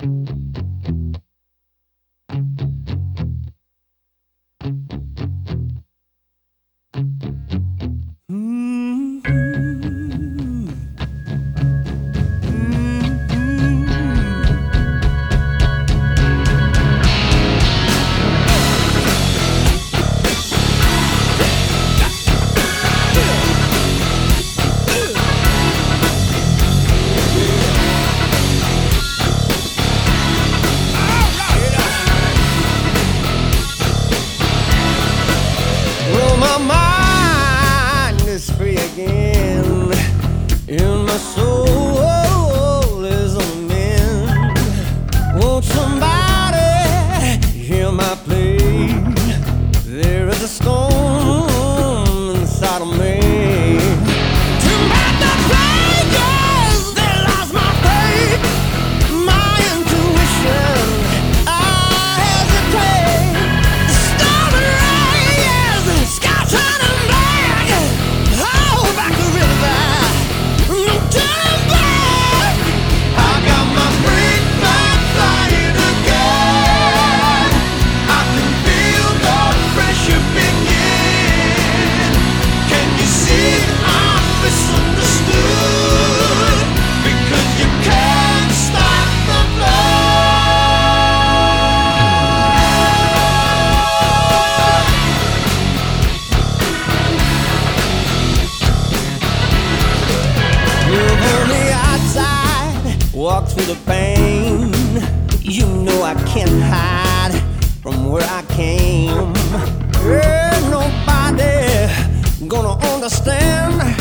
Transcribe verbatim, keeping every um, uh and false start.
My mind is free again, and my soul is on the mend. Won't somebody hear my plea? There is a storm inside of me. Too bad the players, they lost my faith, my intuition. I hesitate. The storm rages, sky turning black. Oh, back the river, no turning back. I got my freak flag flying again. I can feel the pressure begin. Can you see I'm misunderstood? Because you can't stop the flow. Live on the outside, walk through the pain. You know I can't hide from where I came. Ain't nobody gonna understand